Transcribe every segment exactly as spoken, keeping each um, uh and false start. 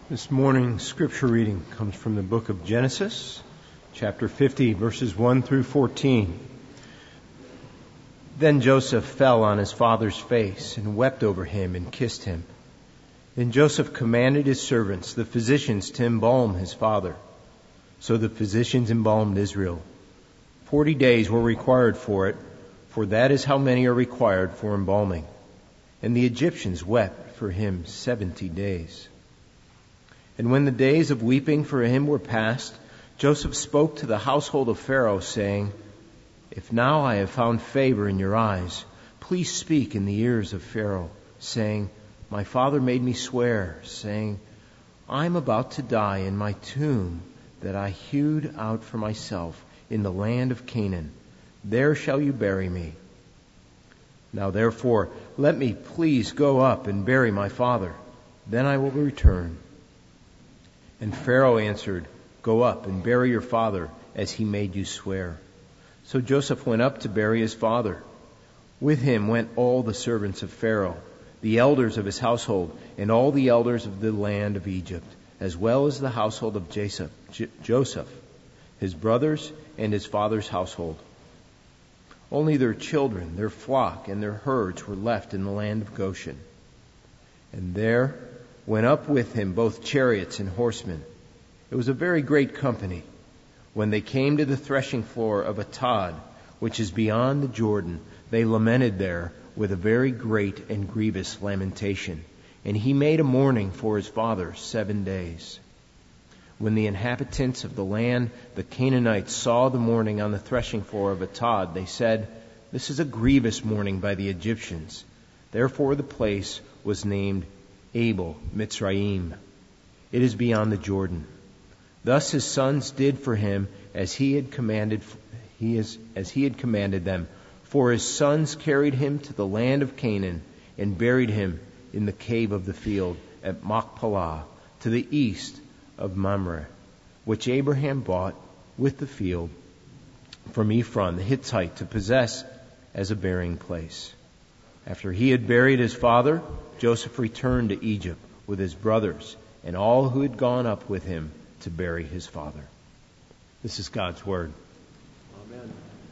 This morning's scripture reading comes from the book of Genesis, chapter fifty, verses one through fourteen. Then Joseph fell on his father's face and wept over him and kissed him. Then Joseph commanded his servants, the physicians, to embalm his father. So the physicians embalmed Israel. Forty days were required for it, for that is how many are required for embalming. And the Egyptians wept for him seventy days. And when the days of weeping for him were past, Joseph spoke to the household of Pharaoh, saying, If now I have found favor in your eyes, please speak in the ears of Pharaoh, saying, My father made me swear, saying, I am about to die in my tomb that I hewed out for myself in the land of Canaan. There shall you bury me. Now therefore, let me please go up and bury my father. Then I will return. And Pharaoh answered, Go up and bury your father, as he made you swear. So Joseph went up to bury his father. With him went all the servants of Pharaoh, the elders of his household, and all the elders of the land of Egypt, as well as the household of Joseph, J- Joseph, his brothers, and his father's household. Only their children, their flock, and their herds were left in the land of Goshen. And there went up with him both chariots and horsemen. It was a very great company. When they came to the threshing floor of Atad, which is beyond the Jordan, they lamented there with a very great and grievous lamentation. And he made a mourning for his father seven days. When the inhabitants of the land, the Canaanites, saw the mourning on the threshing floor of Atad, they said, This is a grievous mourning by the Egyptians. Therefore the place was named Abel Mitzrayim. It is beyond the Jordan. Thus his sons did for him as he had commanded he is as he had commanded them. For his sons carried him to the land of Canaan and buried him in the cave of the field at Machpelah, to the east of Mamre, which Abraham bought with the field from Ephron the Hittite to possess as a burying place. After he had buried his father, Joseph returned to Egypt with his brothers and all who had gone up with him to bury his father. This is God's word. Amen.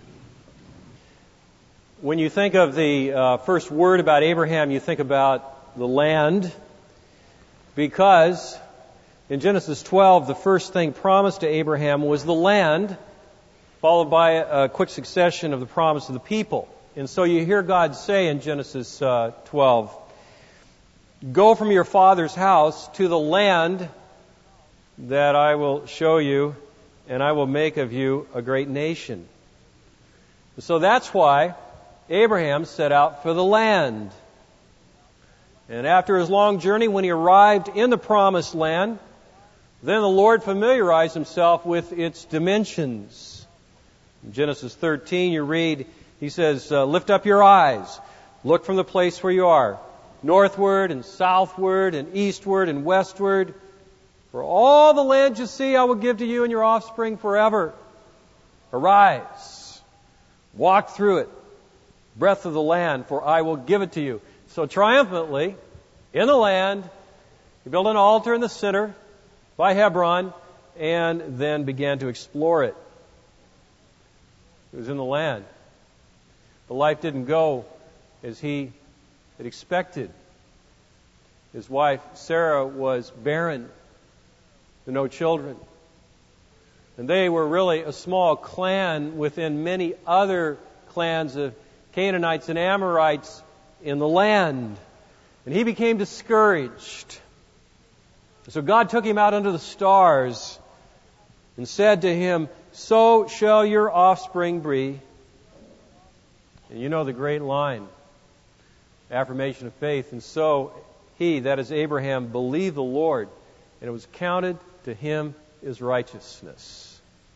When you think of the uh, first word about Abraham, you think about the land, because in Genesis twelve, the first thing promised to Abraham was the land, followed by a quick succession of the promise of the people. And so you hear God say in Genesis uh, twelve, Go from your father's house to the land that I will show you, and I will make of you a great nation. So that's why Abraham set out for the land. And after his long journey, when he arrived in the promised land, then the Lord familiarized himself with its dimensions. In Genesis thirteen, you read, he says, uh, Lift up your eyes, look from the place where you are, northward and southward and eastward and westward. For all the land you see, I will give to you and your offspring forever. Arise, walk through it, breadth of the land, for I will give it to you. So triumphantly, in the land, he built an altar in the center by Hebron, and then began to explore it. It was in the land. But life didn't go as he had expected. His wife, Sarah, was barren, with no children. And they were really a small clan within many other clans of Canaanites and Amorites in the land. And he became discouraged. So God took him out under the stars and said to him, So shall your offspring be. And you know the great line, affirmation of faith. And so he, that is Abraham, believed the Lord, and it was counted to him as righteousness.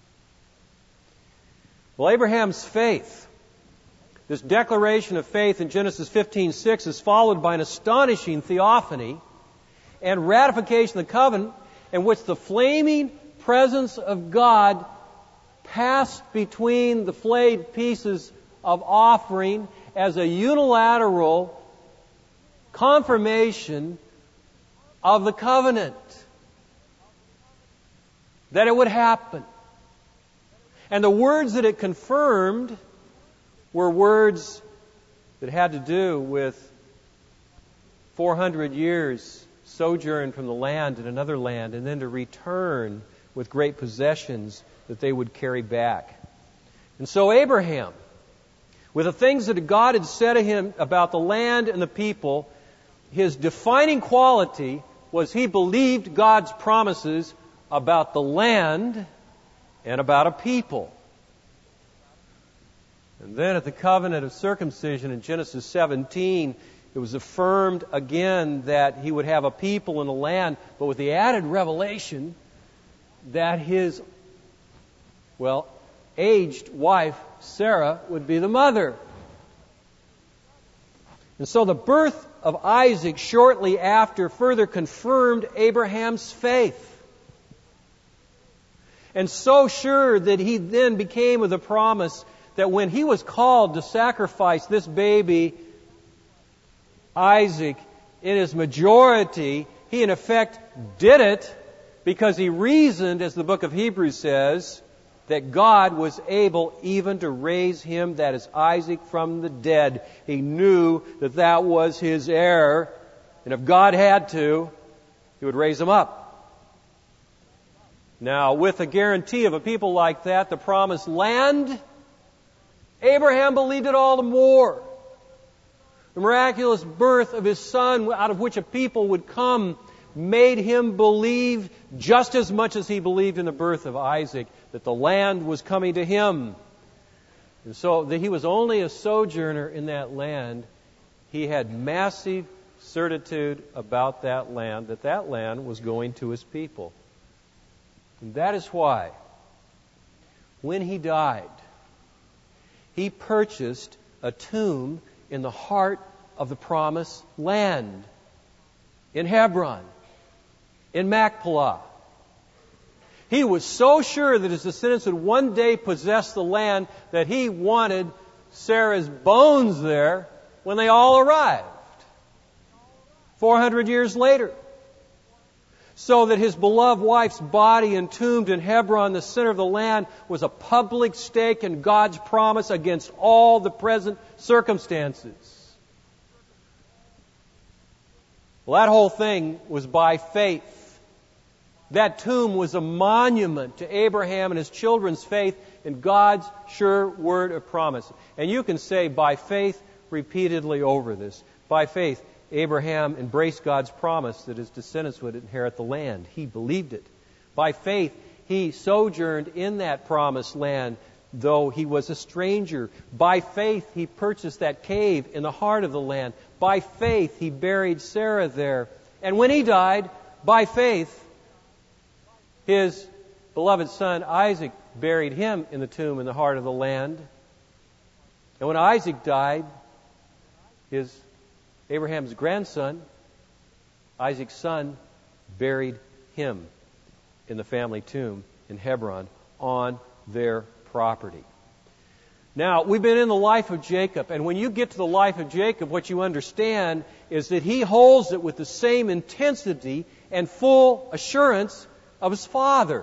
Well, Abraham's faith, this declaration of faith in Genesis fifteen six, is followed by an astonishing theophany and ratification of the covenant, in which the flaming presence of God passed between the flayed pieces of offering as a unilateral confirmation of the covenant. that it would happen. And the words that it confirmed were words that had to do with four hundred years sojourn from the land in another land, and then to return with great possessions that they would carry back. And so Abraham, with the things that God had said to him about the land and the people, his defining quality was he believed God's promises about the land and about a people. And then at the covenant of circumcision in Genesis seventeen, it was affirmed again that he would have a people in the land, but with the added revelation that his, well, aged wife, Sarah, would be the mother. And so the birth of Isaac shortly after further confirmed Abraham's faith. And so sure that he then became of the promise that when he was called to sacrifice this baby, Isaac, in his majority, he in effect did it because he reasoned, as the book of Hebrews says, that God was able even to raise him, that is Isaac, from the dead. He knew that that was his heir, and if God had to, he would raise him up. Now, with the guarantee of a people like that, the promised land, Abraham believed it all the more. The miraculous birth of his son, out of which a people would come, made him believe just as much as he believed in the birth of Isaac, that the land was coming to him. And so that he was only a sojourner in that land, he had massive certitude about that land, that that land was going to his people. And that is why, when he died, he purchased a tomb in the heart of the promised land, in Hebron, in Machpelah. He was so sure that his descendants would one day possess the land that he wanted Sarah's bones there when they all arrived, four hundred years later. So that his beloved wife's body entombed in Hebron, the center of the land, was a public stake in God's promise against all the present circumstances. Well, that whole thing was by faith. That tomb was a monument to Abraham and his children's faith in God's sure word of promise. And you can say by faith repeatedly over this. By faith, Abraham embraced God's promise that his descendants would inherit the land. He believed it. By faith, he sojourned in that promised land, though he was a stranger. By faith, he purchased that cave in the heart of the land. By faith, he buried Sarah there. And when he died, by faith, his beloved son Isaac buried him in the tomb in the heart of the land. And when Isaac died, his Abraham's grandson, Isaac's son, buried him in the family tomb in Hebron on their property. Now, we've been in the life of Jacob, and when you get to the life of Jacob, what you understand is that he holds it with the same intensity and full assurance of his father.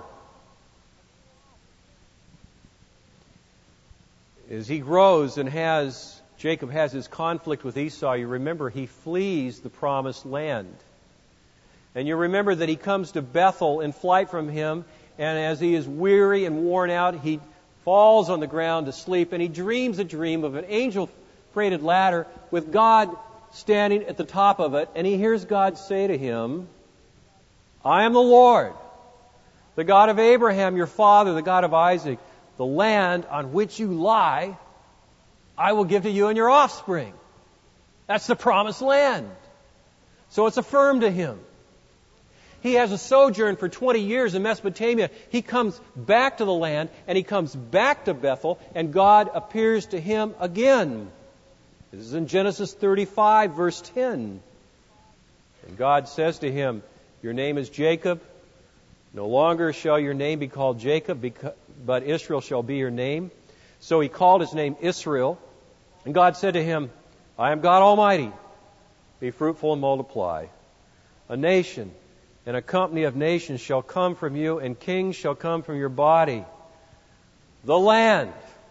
As he grows and has, Jacob has his conflict with Esau, you remember he flees the promised land. And you remember that he comes to Bethel in flight from him, and as he is weary and worn out, he falls on the ground to sleep, and he dreams a dream of an angel-freighted ladder with God standing at the top of it, and he hears God say to him, I am the Lord, the God of Abraham, your father, the God of Isaac. The land on which you lie, I will give to you and your offspring. That's the promised land. So it's affirmed to him. He has a sojourn for twenty years in Mesopotamia. He comes back to the land, and he comes back to Bethel, and God appears to him again. This is in Genesis thirty-five, verse ten. And God says to him, your name is Jacob. No longer shall your name be called Jacob, but Israel shall be your name. So he called his name Israel. And God said to him, I am God Almighty. Be fruitful and multiply. A nation and a company of nations shall come from you, and kings shall come from your body. The land,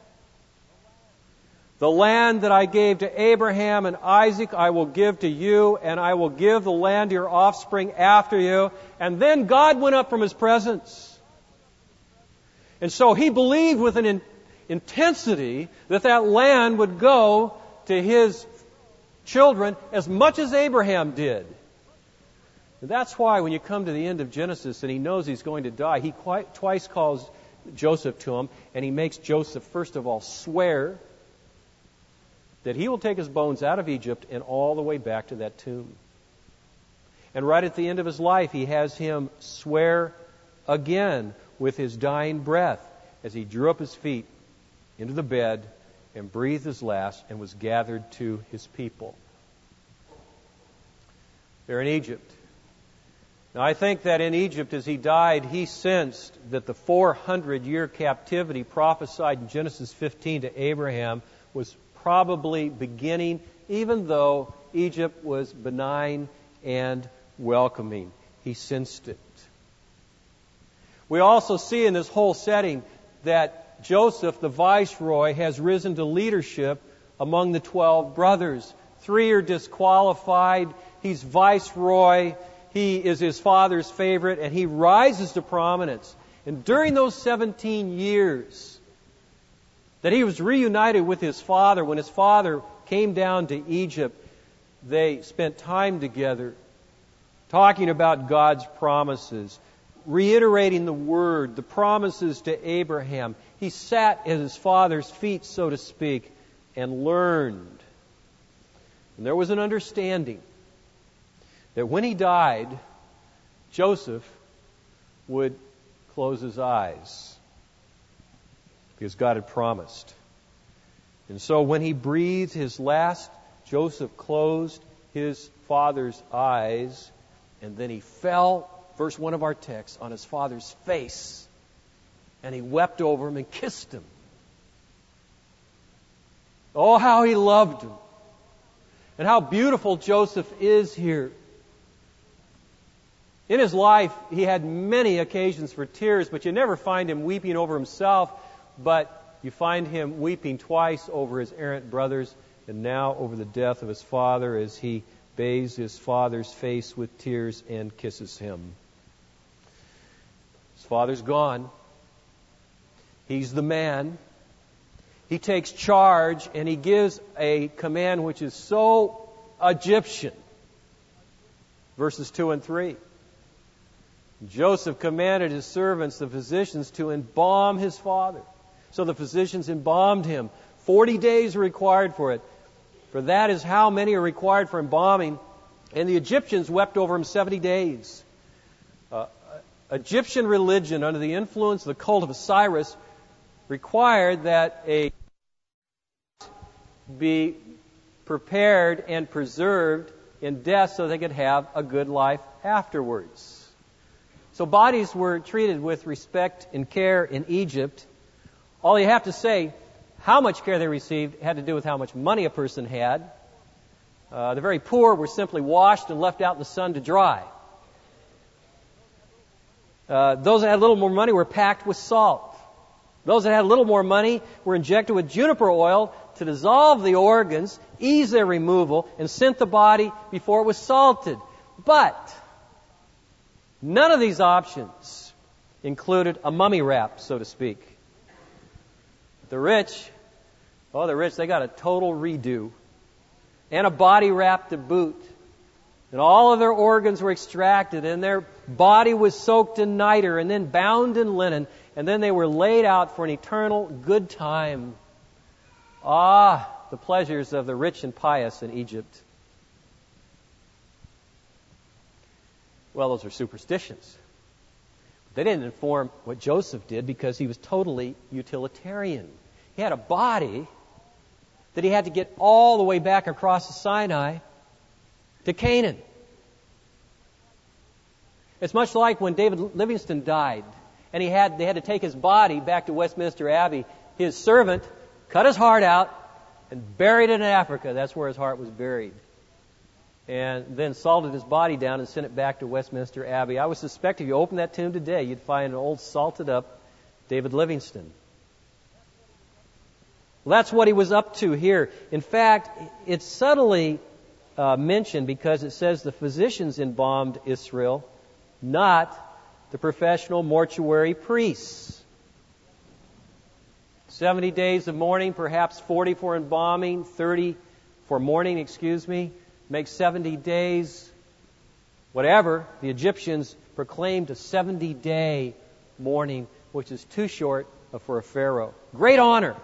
the land that I gave to Abraham and Isaac, I will give to you, and I will give the land to your offspring after you. And then God went up from His presence. And so He believed with an in- intensity that that land would go to His children as much as Abraham did. And that's why when you come to the end of Genesis and he knows he's going to die, he quite, twice calls Joseph to him, and he makes Joseph, first of all, swear that he will take his bones out of Egypt and all the way back to that tomb. And right at the end of his life, he has him swear again with his dying breath as he drew up his feet into the bed and breathed his last and was gathered to his people. They're in Egypt. Now, I think that in Egypt, as he died, he sensed that the four hundred year captivity prophesied in Genesis fifteen to Abraham was probably beginning, even though Egypt was benign and welcoming. He sensed it. We also see in this whole setting that Joseph, the viceroy, has risen to leadership among the twelve brothers. Three are disqualified. He's viceroy. He is his father's favorite, and he rises to prominence. And during those seventeen years that he was reunited with his father, when his father came down to Egypt, they spent time together talking about God's promises, reiterating the word, the promises to Abraham. He sat at his father's feet, so to speak, and learned. And there was an understanding that when he died, Joseph would close his eyes because God had promised. And so when he breathed his last, Joseph closed his father's eyes, and then he fell, verse one of our text, on his father's face, and he wept over him and kissed him. Oh, how he loved him. And how beautiful Joseph is here. In his life, he had many occasions for tears, but you never find him weeping over himself, but you find him weeping twice over his errant brothers, and now over the death of his father as he bathes his father's face with tears and kisses him. His father's gone. He's the man. He takes charge, and he gives a command which is so Egyptian. Verses two and three. Joseph commanded his servants, the physicians, to embalm his father. So the physicians embalmed him. Forty days were required for it. For that is how many are required for embalming. And the Egyptians wept over him seventy days. Uh, Egyptian religion, under the influence of the cult of Osiris, required that a be prepared and preserved in death so they could have a good life afterwards. So bodies were treated with respect and care in Egypt. All you have to say, how much care they received, had to do with how much money a person had. Uh, the very poor were simply washed and left out in the sun to dry. Uh, those that had a little more money were packed with salt. Those that had a little more money were injected with juniper oil to dissolve the organs, ease their removal, and scent the body before it was salted. But none of these options included a mummy wrap, so to speak. The rich, oh, the rich, they got a total redo. And a body wrap to boot. And all of their organs were extracted, and their body was soaked in niter, and then bound in linen, and then they were laid out for an eternal good time. Ah, the pleasures of the rich and pious in Egypt. Well, those are superstitions. They didn't inform what Joseph did because he was totally utilitarian. He had a body that he had to get all the way back across the Sinai to Canaan. It's much like when David Livingstone died, and he had they had to take his body back to Westminster Abbey. His servant cut his heart out and buried it in Africa. That's where his heart was buried. and then salted his body down and sent it back to Westminster Abbey. I would suspect if you open that tomb today, you'd find an old salted up David Livingstone. Well, that's what he was up to here. In fact, it's subtly uh, mentioned because it says the physicians embalmed Israel, not the professional mortuary priests. Seventy days of mourning, perhaps forty for embalming, thirty for mourning, excuse me, makes seventy days. Whatever, the Egyptians proclaimed a seventy-day mourning, which is too short for a pharaoh. Great honor.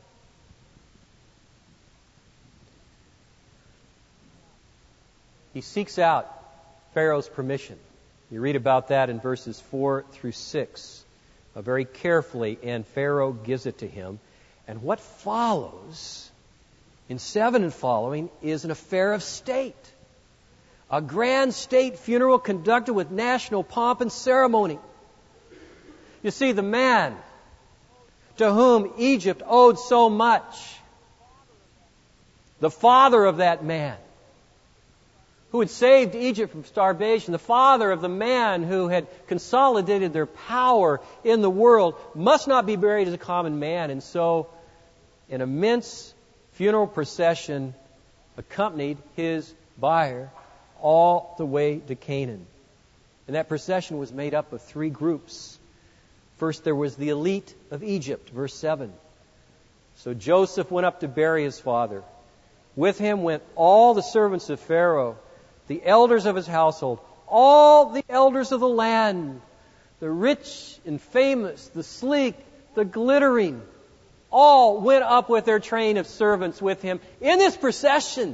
He seeks out Pharaoh's permission. You read about that in verses four through six. Uh, very carefully, and Pharaoh gives it to him. And what follows in seven and following is an affair of state. A grand state funeral conducted with national pomp and ceremony. You see, the man to whom Egypt owed so much, the father of that man who had saved Egypt from starvation, the father of the man who had consolidated their power in the world, must not be buried as a common man. And so an immense funeral procession accompanied his bier all the way to Canaan. And that procession was made up of three groups. First, there was the elite of Egypt, verse seven. So Joseph went up to bury his father. With him went all the servants of Pharaoh, the elders of his household, all the elders of the land, the rich and famous, the sleek, the glittering, all went up with their train of servants with him in this procession.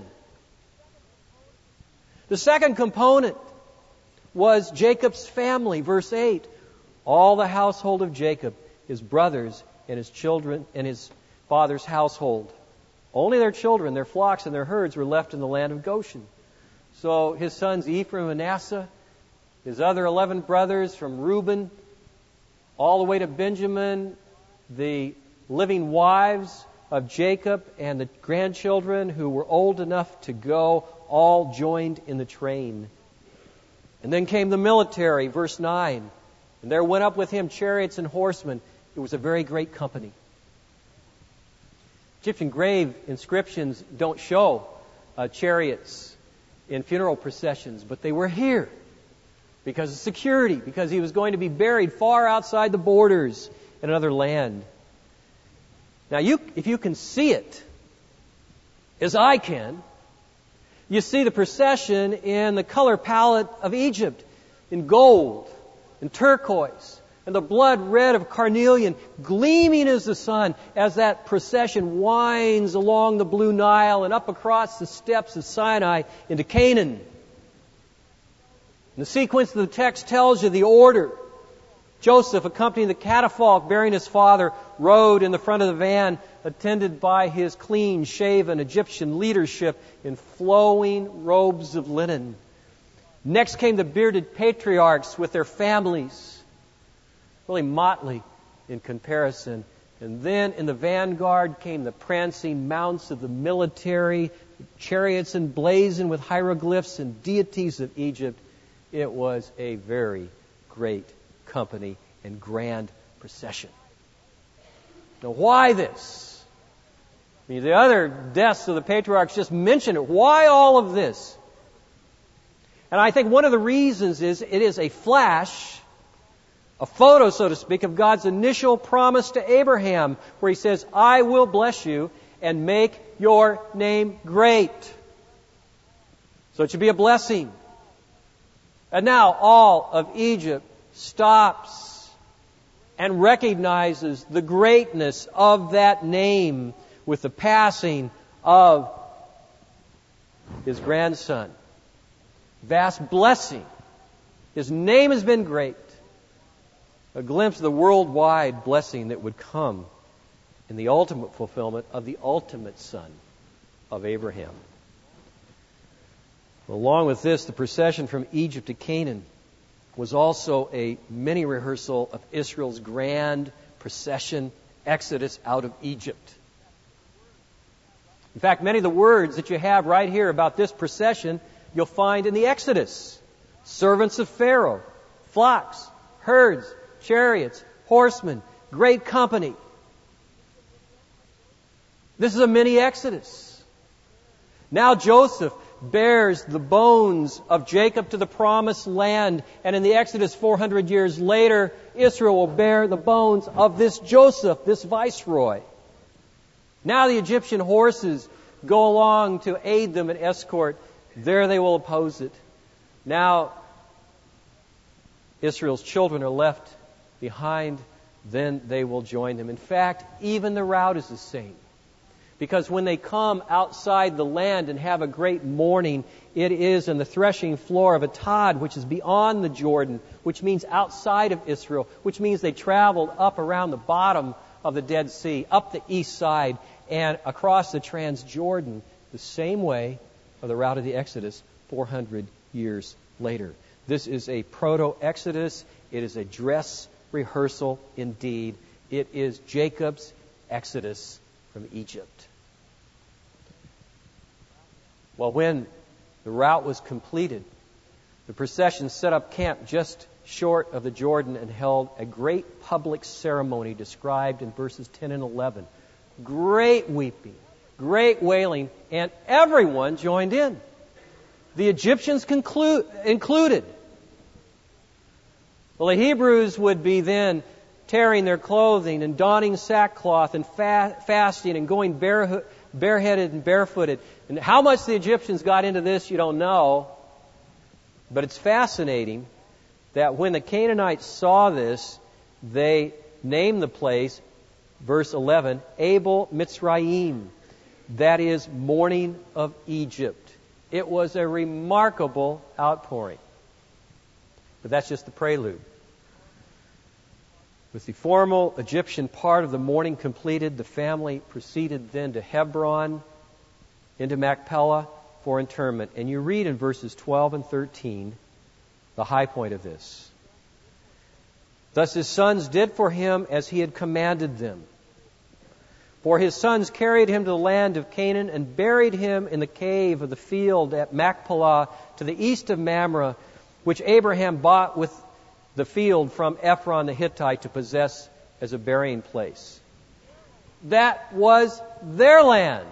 The second component was Jacob's family, verse eight. All the household of Jacob, his brothers and his children and his father's household. Only their children, their flocks and their herds were left in the land of Goshen. So his sons Ephraim and Manasseh, his other eleven brothers from Reuben, all the way to Benjamin, the living wives of Jacob and the grandchildren who were old enough to go, all joined in the train. And then came the military, verse nine. And there went up with him chariots and horsemen. It was a very great company. Egyptian grave inscriptions don't show uh, chariots in funeral processions, but they were here because of security, because he was going to be buried far outside the borders in another land. Now, you, if you can see it, as I can, you see the procession in the color palette of Egypt, in gold, in turquoise, and the blood red of carnelian, gleaming as the sun, as that procession winds along the Blue Nile and up across the steppes of Sinai into Canaan. And the sequence of the text tells you the order. Joseph, accompanying the catafalque bearing his father, rode in the front of the van, attended by his clean-shaven Egyptian leadership in flowing robes of linen. Next came the bearded patriarchs with their families, really motley in comparison. And then in the vanguard came the prancing mounts of the military, chariots emblazoned with hieroglyphs and deities of Egypt. It was a very great company and grand procession. Now, why this? I mean, the other deaths of the patriarchs just mentioned it. Why all of this? And I think one of the reasons is it is a flash, a photo, so to speak, of God's initial promise to Abraham, where He says, I will bless you and make your name great. So it should be a blessing. And now all of Egypt stops and recognizes the greatness of that name with the passing of his grandson. Vast blessing. His name has been great. A glimpse of the worldwide blessing that would come in the ultimate fulfillment of the ultimate son of Abraham. Along with this, the procession from Egypt to Canaan was also a mini rehearsal of Israel's grand procession, exodus out of Egypt. In fact, many of the words that you have right here about this procession you'll find in the Exodus. Servants of Pharaoh, flocks, herds, chariots, horsemen, great company. This is a mini Exodus. Now Joseph bears the bones of Jacob to the promised land, and in the Exodus four hundred years later, Israel will bear the bones of this Joseph, this viceroy. Now the Egyptian horses go along to aid them and escort. There they will oppose it. Now Israel's children are left behind. Then they will join them. In fact, even the route is the same. Because when they come outside the land and have a great mourning, it is in the threshing floor of Atad, which is beyond the Jordan, which means outside of Israel, which means they traveled up around the bottom of the Dead Sea, up the east side, and across the Transjordan, the same way of the route of the Exodus four hundred years later. This is a proto-Exodus. It is a dress rehearsal indeed. It is Jacob's Exodus from Egypt. Well, when the route was completed, the procession set up camp just short of the Jordan and held a great public ceremony described in verses ten and eleven. Great weeping, great wailing, and everyone joined in. The Egyptians conclude, included. Well, the Hebrews would be then tearing their clothing and donning sackcloth and fa- fasting and going bare, bareheaded and barefooted. And how much the Egyptians got into this, you don't know. But it's fascinating that when the Canaanites saw this, they named the place, verse eleven, Abel Mitzrayim. That is, mourning of Egypt. It was a remarkable outpouring. But that's just the prelude. With the formal Egyptian part of the mourning completed, the family proceeded then to Hebron, into Machpelah for interment. And you read in verses twelve and thirteen the high point of this. Thus his sons did for him as he had commanded them. For his sons carried him to the land of Canaan and buried him in the cave of the field at Machpelah to the east of Mamre, which Abraham bought with the field from Ephron the Hittite to possess as a burying place. That was their land.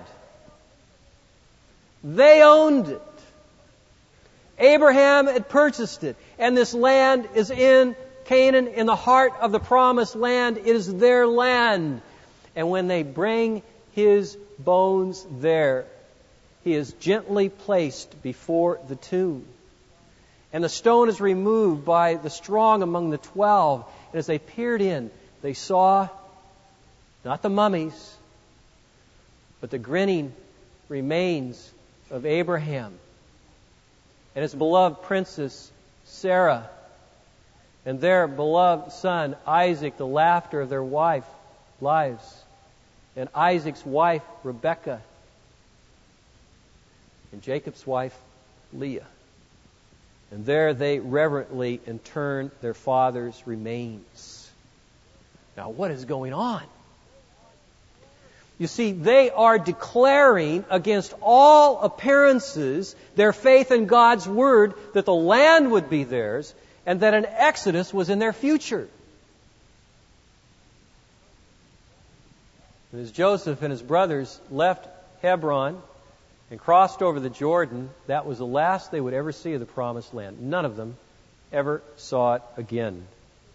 They owned it. Abraham had purchased it. And this land is in Canaan, in the heart of the promised land. It is their land. And when they bring his bones there, he is gently placed before the tomb. And the stone is removed by the strong among the twelve. And as they peered in, they saw not the mummies, but the grinning remains of Abraham and his beloved princess Sarah and their beloved son Isaac, the laughter of their wife lives, and Isaac's wife Rebekah, and Jacob's wife Leah. And there they reverently interned their father's remains. Now, what is going on? You see, they are declaring against all appearances their faith in God's Word that the land would be theirs and that an exodus was in their future. And as Joseph and his brothers left Hebron and crossed over the Jordan, that was the last they would ever see of the Promised Land. None of them ever saw it again.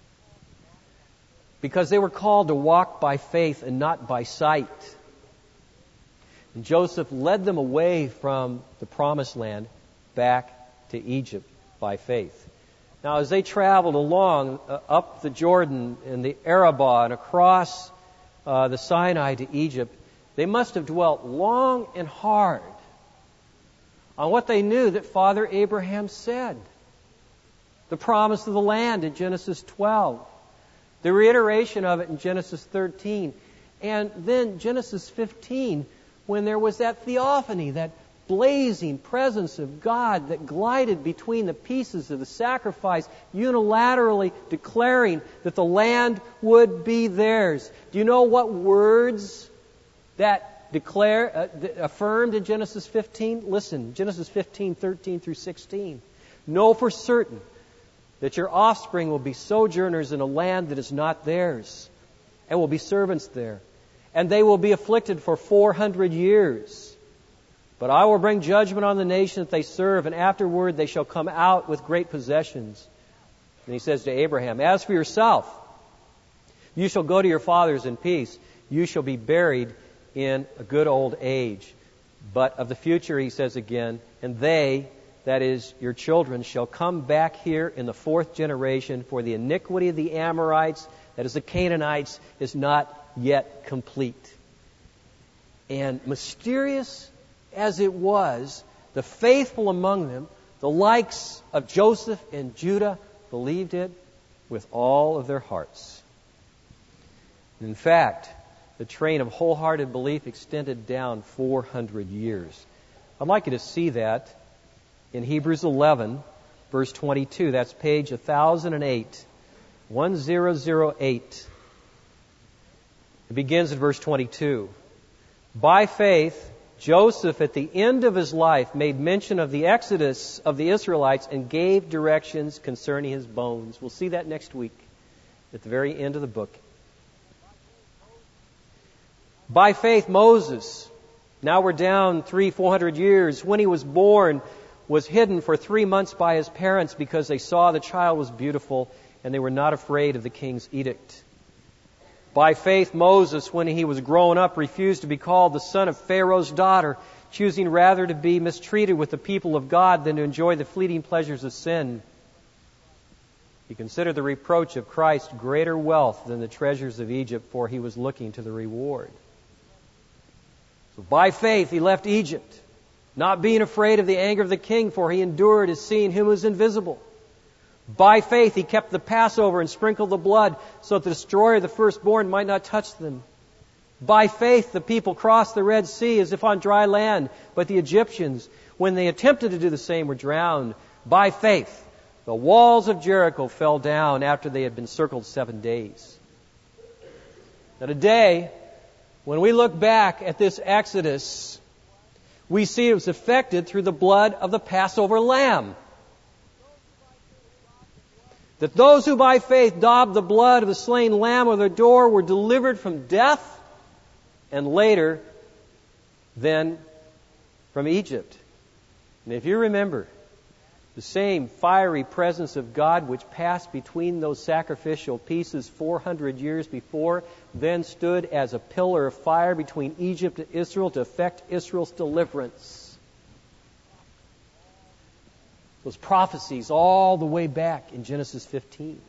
Because they were called to walk by faith and not by sight. And Joseph led them away from the Promised Land back to Egypt by faith. Now, as they traveled along uh, up the Jordan and the Arabah and across uh, the Sinai to Egypt, they must have dwelt long and hard on what they knew that Father Abraham said. The promise of the land in Genesis twelve. The reiteration of it in Genesis thirteen. And then Genesis fifteen, when there was that theophany, that blazing presence of God that glided between the pieces of the sacrifice, unilaterally declaring that the land would be theirs. Do you know what words that declared, uh, affirmed in Genesis fifteen? Listen, Genesis fifteen, thirteen through sixteen. Know for certain that your offspring will be sojourners in a land that is not theirs, and will be servants there. And they will be afflicted for four hundred years. But I will bring judgment on the nation that they serve, and afterward they shall come out with great possessions. And he says to Abraham, as for yourself, you shall go to your fathers in peace. You shall be buried in a good old age. But of the future, he says again, and they, that is, your children, shall come back here in the fourth generation, for the iniquity of the Amorites, that is, the Canaanites, is not yet complete. And mysterious as it was, the faithful among them, the likes of Joseph and Judah, believed it with all of their hearts. In fact, the train of wholehearted belief extended down four hundred years. I'd like you to see that in Hebrews eleven, verse twenty-two. That's page one thousand eight. one thousand eight. It begins in verse twenty-two. By faith, Joseph, at the end of his life, made mention of the exodus of the Israelites and gave directions concerning his bones. We'll see that next week at the very end of the book. By faith, Moses, now we're down three, four hundred years, when he was born, was hidden for three months by his parents because they saw the child was beautiful and they were not afraid of the king's edict. By faith, Moses, when he was grown up, refused to be called the son of Pharaoh's daughter, choosing rather to be mistreated with the people of God than to enjoy the fleeting pleasures of sin. He considered the reproach of Christ greater wealth than the treasures of Egypt, for he was looking to the reward. So by faith, he left Egypt, not being afraid of the anger of the king, for he endured as seeing him who was invisible. By faith, he kept the Passover and sprinkled the blood so that the destroyer of the firstborn might not touch them. By faith, the people crossed the Red Sea as if on dry land, but the Egyptians, when they attempted to do the same, were drowned. By faith, the walls of Jericho fell down after they had been circled seven days. Now today, when we look back at this Exodus, we see it was effected through the blood of the Passover lamb. That those who by faith daubed the blood of the slain lamb on their door were delivered from death, and later, then, from Egypt. And if you remember, the same fiery presence of God which passed between those sacrificial pieces four hundred years before, then stood as a pillar of fire between Egypt and Israel to effect Israel's deliverance. Those prophecies all the way back in Genesis fifteen.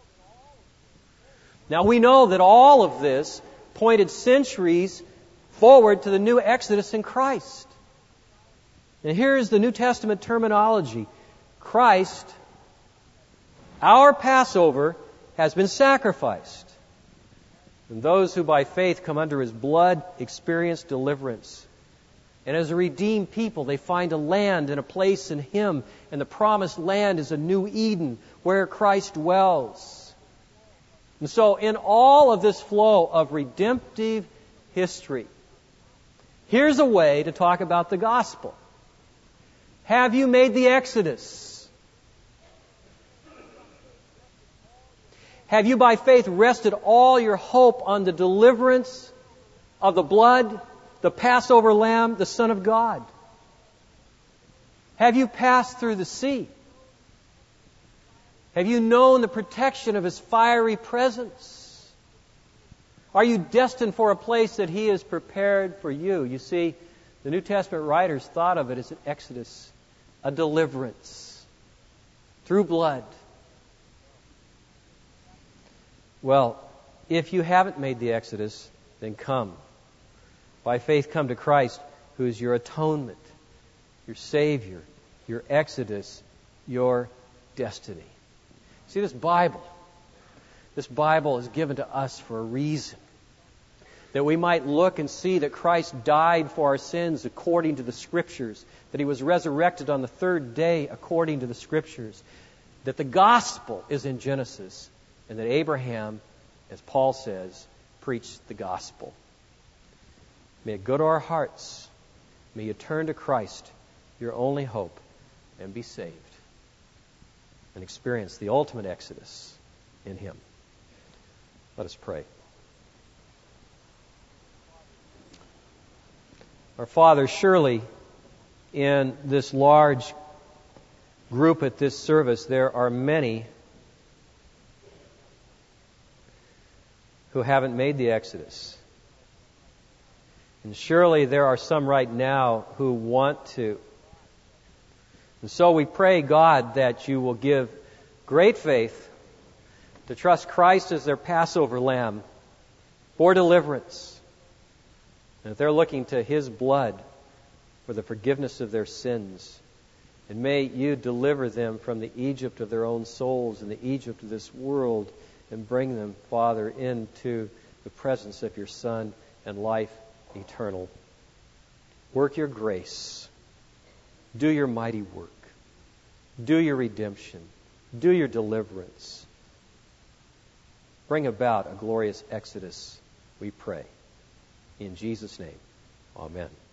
Now we know that all of this pointed centuries forward to the new Exodus in Christ. And here is the New Testament terminology. Christ, our Passover, has been sacrificed. And those who by faith come under His blood experience deliverance. And as a redeemed people, they find a land and a place in Him. And the promised land is a new Eden where Christ dwells. And so in all of this flow of redemptive history, here's a way to talk about the gospel. Have you made the Exodus? Have you by faith rested all your hope on the deliverance of the blood, the Passover lamb, the Son of God? Have you passed through the sea? Have you known the protection of His fiery presence? Are you destined for a place that He has prepared for you? You see, the New Testament writers thought of it as an exodus, a deliverance through blood. Well, if you haven't made the exodus, then come. By faith, come to Christ, who is your atonement, your Savior, your exodus, your destiny. See, this Bible, this Bible is given to us for a reason. That we might look and see that Christ died for our sins according to the Scriptures. That He was resurrected on the third day according to the Scriptures. That the gospel is in Genesis. And that Abraham, as Paul says, preached the gospel. May it go to our hearts. May you turn to Christ, your only hope, and be saved. And experience the ultimate exodus in Him. Let us pray. Our Father, surely in this large group at this service, there are many who haven't made the exodus. And surely there are some right now who want to. And so we pray, God, that you will give great faith to trust Christ as their Passover lamb for deliverance. And if they're looking to His blood for the forgiveness of their sins, and may you deliver them from the Egypt of their own souls and the Egypt of this world, and bring them, Father, into the presence of your Son and life eternal. Work your grace. Do your mighty work. Do your redemption. Do your deliverance. Bring about a glorious exodus, we pray. In Jesus' name, amen.